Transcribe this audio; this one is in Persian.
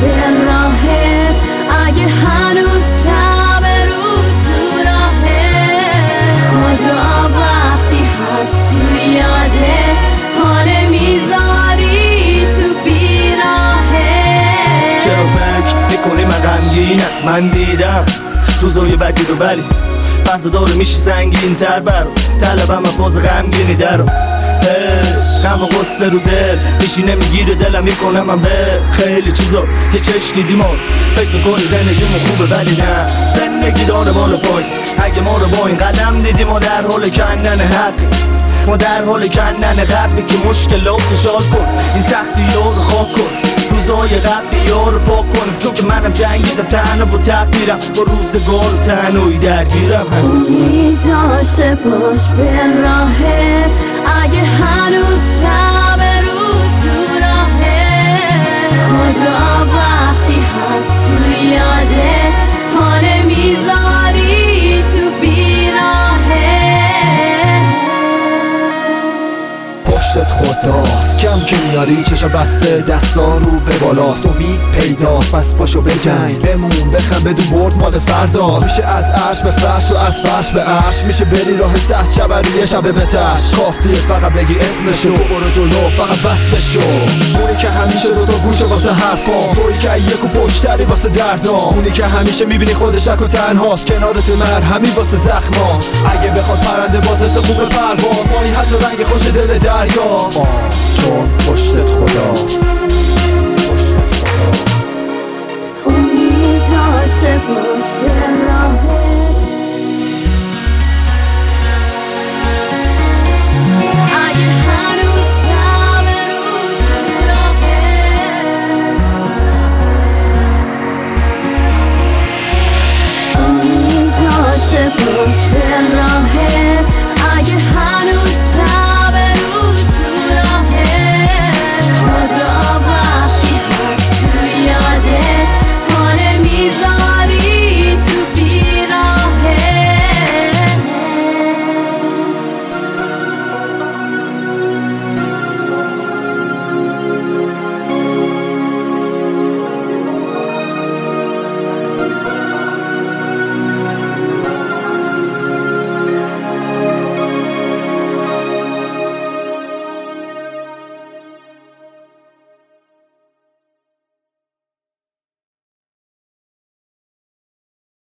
به راهت اگه هنوز شب روز تو راهت خدا وقتی هست تو یادت پا نمیذاری تو بیراهت چرا فکر میکنی من غمگینم؟ من دیدم روزای بدی رو ولی فضا داره میشی سنگین تر برو طلبم فاز غمگینی درو غم و غصه رو دل میشینه میگیره دلم میکنم من به خیلی چیزا یه چش دیدیم و فکر میکنی زندگیمون خوبه ولی نه زندگی داره بالا پای اگه ما رو با این قدم دیدیم ما در حال کندن حقی ما در حال کندن قبلی که مشکلات شال کن این سختی ها رو خواه کن روزای قبلی ها رو پاک کنم چون که منم جنگیدم تنها با تقدیرم با روزگار و تنهایی درگیرم امید داشته باش به راهت اگه هنوز شب روز تو راهت خدا وقتی هست تو یادت پا نمیذاری تو بیراهت پشتت خداست کم که میاری چشا بسته دستا رو به بالاست امید پیداست پس پاشو بجنگ بمون بخم بدون برد مال فردا میشه از عرش به فرش و از فرش به عرش میشه بری راه سخت شبریه شبه بتش کافیه فقط بگی اسمشو برو جلو فقط بس بشو اونی که همیشه رو تا گوشه واسه حرفام تویی که یک و پشتری واسه دردام اونی که همیشه میبینی خودش شک و تنهاست کنارت مرهمی واسه زخمات اگه بخواد پرنده باز حس خوب پرواز مایی حتی رنگ خوش دل دریا چون پشتت خداست امید داشته باش به راهت